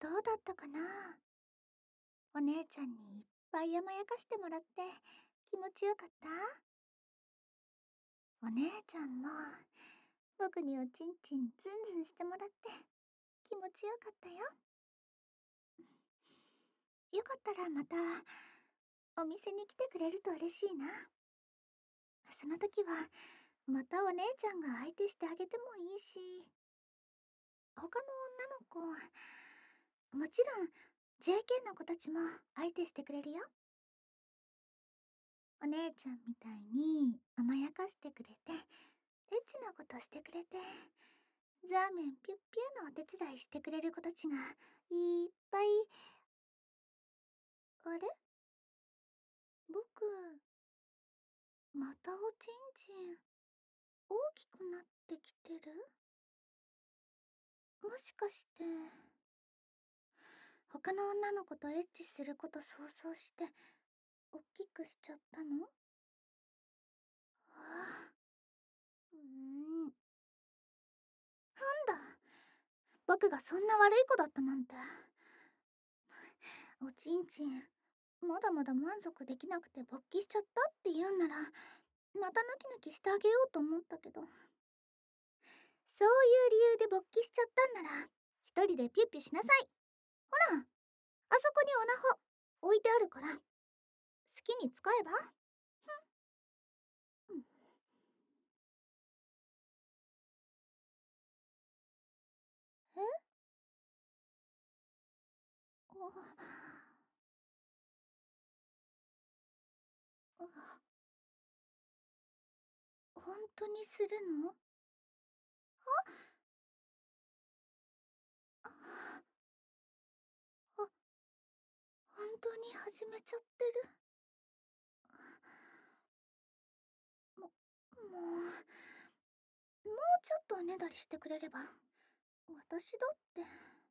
どうだったかな。お姉ちゃんにいっぱい甘やかしてもらって気持ちよかった？お姉ちゃんも僕におちんちんズンズンしてもらって気持ちよかったよ。よかったらまたお店に来てくれると嬉しいな。その時はまたお姉ちゃんが相手してあげてもいいし、他の女の子、もちろん JK の子たちも相手してくれるよ。お姉ちゃんみたいに甘やかしてくれて、エッチなことしてくれて、ザーメンピュッピューのお手伝いしてくれる子たちがいっぱい。あれ、僕、またおちんちん大きくなってきてる？もしかして他の女の子とエッチすること想像して大きくしちゃったの？ああ、なんだ、僕がそんな悪い子だったなんて。おちんちんまだまだ満足できなくて勃起しちゃったって言うんならまたヌキヌキしてあげようと思ったけど、そういう理由で勃起しちゃったんなら一人でピュッピュしなさい。ほら、あそこにオナホ置いてあるから好きに使えば。うん、え、本当にするの？あ、本当に始めちゃってる。ももうちょっとおねだりしてくれれば私だって。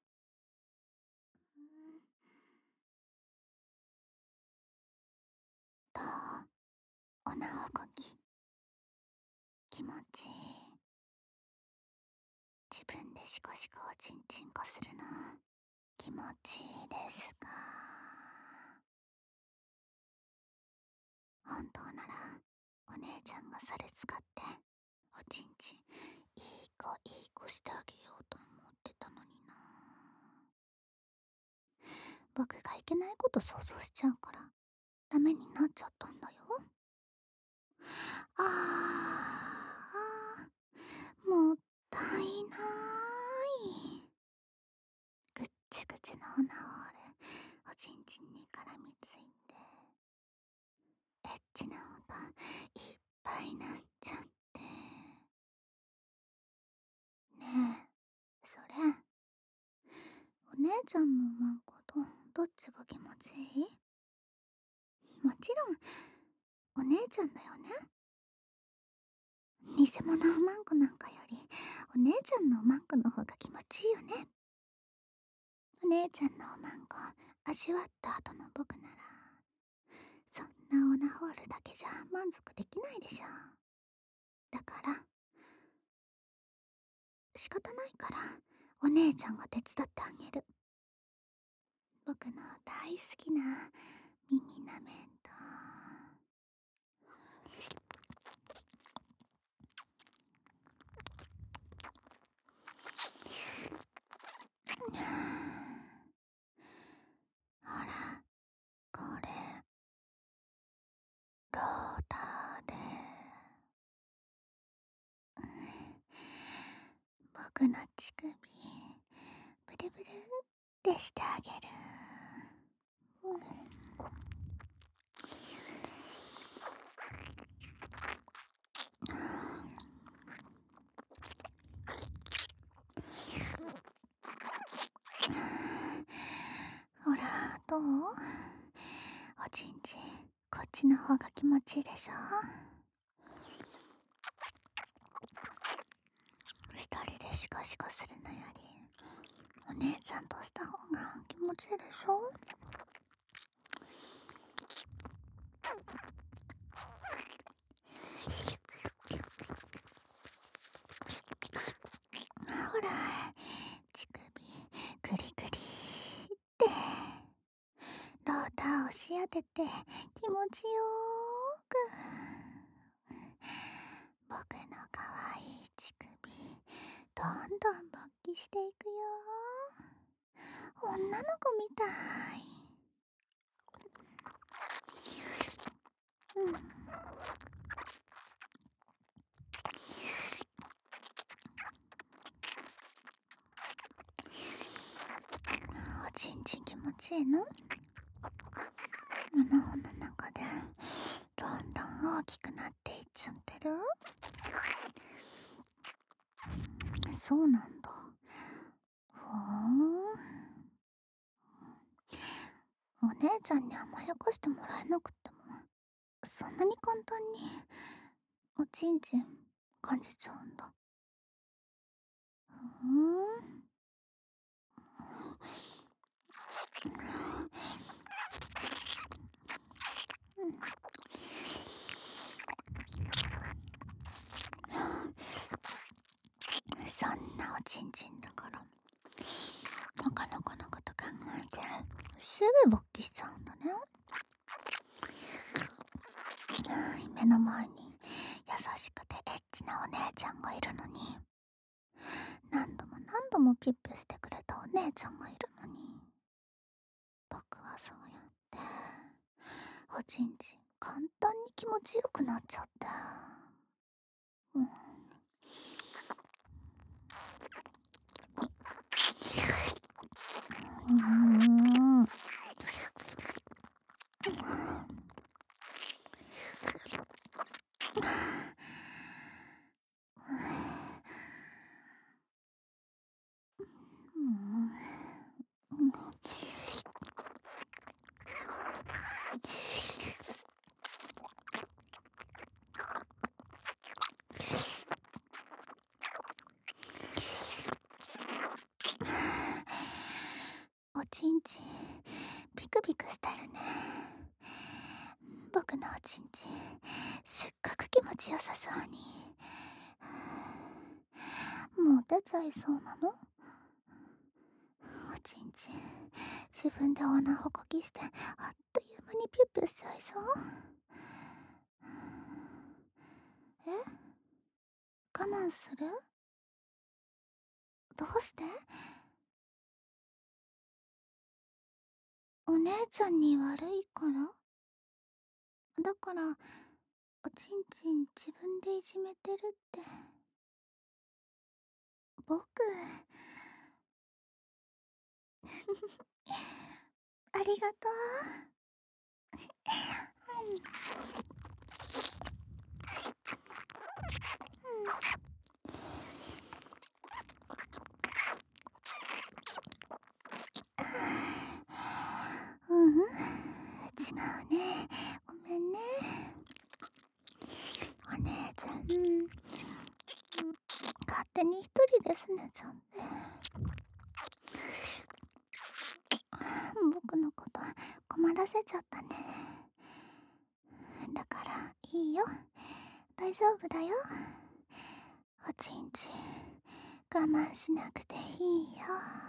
どう？おなおこき気持ちいい？自分でシコシコおちんちんこするの気持ちいいですか？本当ならお姉ちゃんがそれ使っておちんちんいい子してあげようと思ってたのにな。僕がいけないこと想像しちゃうからダメになっちゃったんだよ。もったいない。ぐっちぐちのオナホールおちんちんに絡みついてエッチな音いっぱいなっちゃって。ねえ、それお姉ちゃんのマンコとどっちが気持ちいい？もちろんお姉ちゃんだよね。偽物おまんこなんかよりお姉ちゃんのおまんこの方が気持ちいいよね。お姉ちゃんのおまんこ味わった後の僕ならそんなオナホールだけじゃ満足できないでしょ。だから仕方ないからお姉ちゃんが手伝ってあげる。僕の大好きな耳なめんと。ほら、これローターで、僕の乳首ブルブルってしてあげる。ほら、どう？おちんちんこっちの方が気持ちいいでしょ。一人でシコシコするのよりお姉ちゃんとした方が気持ちいいでしょ。ほら、乳首グリグリ押し当てて気持ちよーく。僕の可愛い乳首どんどん勃起していくよー。女の子みたい。おちんちん気持ちいいの？胸の中でどんどん大きくなっていっちゃってる？そうなんだ。ふーん。お姉ちゃんに甘やかしてもらえなくっても、そんなに簡単におちんちん感じちゃうんだ。ふーん。そんなおちんちんだから他の子のこと考えてすぐ勃起しちゃうんだね。目の前に優しくてエッチなお姉ちゃんがいるのに、何度も何度もピッピしてくれたお姉ちゃんがいるのに、僕はそうやっておちんちん簡単に気持ちよくなっちゃって、うん、うんおちんちんピクピクしてるね。僕のおちんちんすっごく気持ちよさそうに。もう出ちゃいそうなの？おちんちん自分で穴ほこきしてあっという間にピュッピュしちゃいそう。え？我慢する？どうして？お姉ちゃんに悪いから？だからおちんちん自分でいじめてるって。僕ありがとう。うん、違うね。ごめんね。お姉ちゃん、勝手に一人で拗ねちゃって。僕のこと困らせちゃったね。だからいいよ。大丈夫だよ。おちんちん我慢しなくていいよ。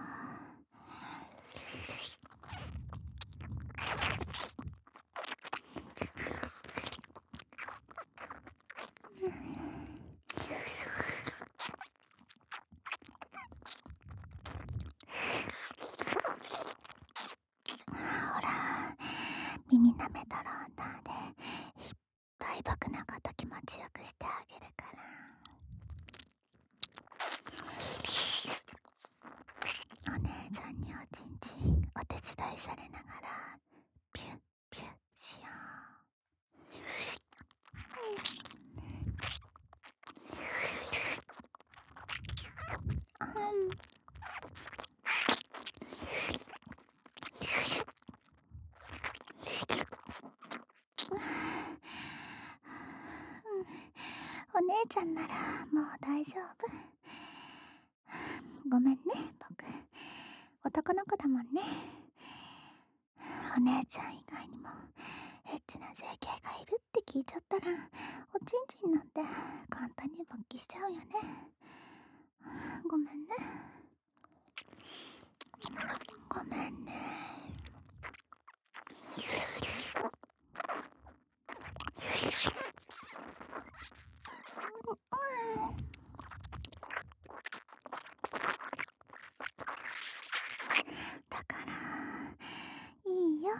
ほら、耳舐めたらんだでいっぱい僕のこと気持ちよくしてあげるから。お姉ちゃんにおちんちんお手伝いされながらピュッピュッしよう。お姉ちゃんならもう大丈夫。ごめんね、僕男の子だもんね。お姉ちゃん以外にもエッチな JK がいるって聞いちゃったらおちんちんなんて簡単に勃起しちゃうよね。ごめんね。ごめんね。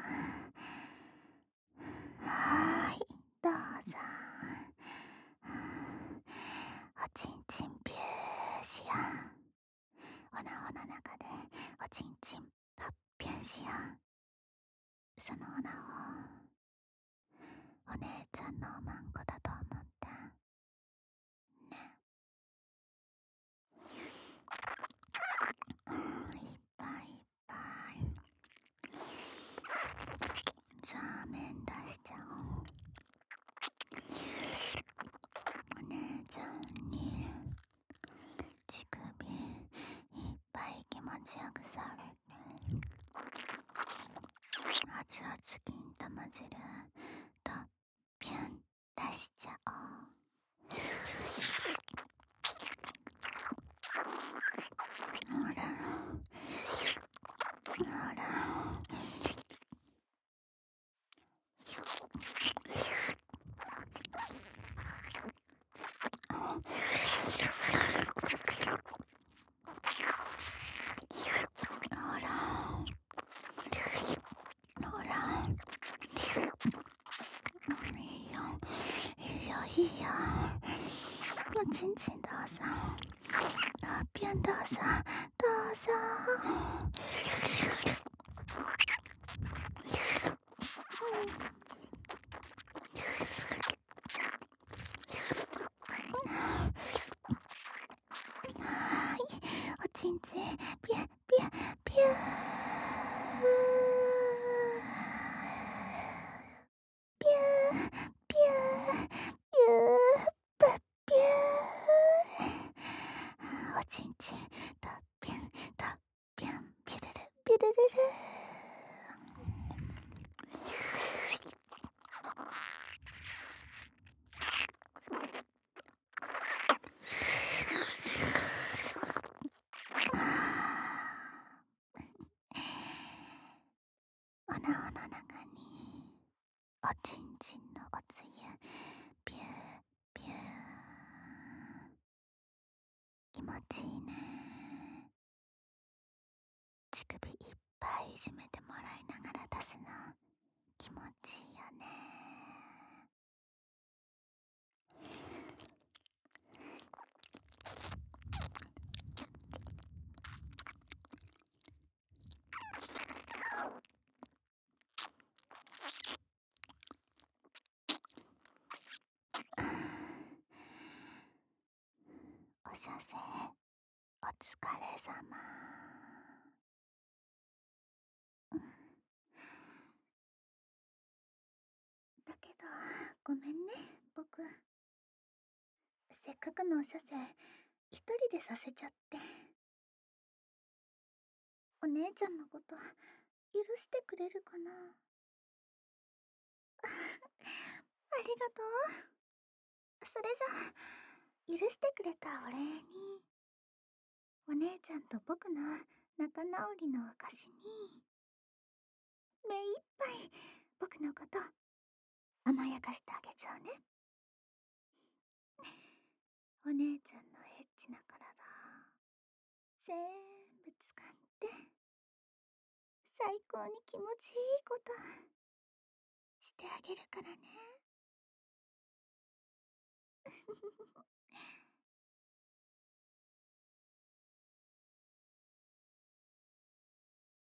はーい、どうぞ。おちんちんピューしよう。おなおの中でおちんちんパッピュンしよう。そのおなをお姉ちゃんのおまんこだと思ってね。いっぱいいっぱいザーメン出しちゃおう。お姉ちゃんに乳首いっぱい気持ちよくされて、熱々金玉汁とピュン出しちゃおう。ほらほら、ほらほら、いいよいいよいいよ。おちんちんどうぞ。ピュンどうぞどうぞ。はい、おちんちんピュンピュンピューピューピューピューパッピュー。おちんちんとピュンとピュンピュルルピュルルル。おなおの中におちんちんのおつゆピューピュー。気持ちいいね。乳首いっぱいいじめてもらいながら出すの気持ちいいよね。お射精お疲れ様。だけどごめんね、僕。せっかくのお射精一人でさせちゃって。お姉ちゃんのこと許してくれるかな。ありがとう。それじゃ許してくれたお礼に、お姉ちゃんと僕の仲直りの証に目いっぱい僕のこと甘やかしてあげちゃうね。お姉ちゃんのエッチな体全部掴んで最高に気持ちいいことしてあげるからね。